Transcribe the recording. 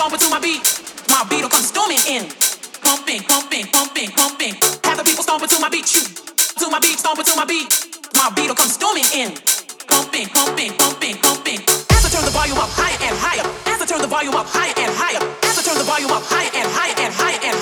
stomping to my beat'll come storming in. Pumping, pumping, pumping, pumping. Have the people stomping to my beat, shoot. To my beat, stomping to my beat'll come storming in. Pumping, pumping, pumping, pumping. As I turn the volume up higher and higher. As I turn the volume up higher and higher. As I turn the volume up higher and higher and higher and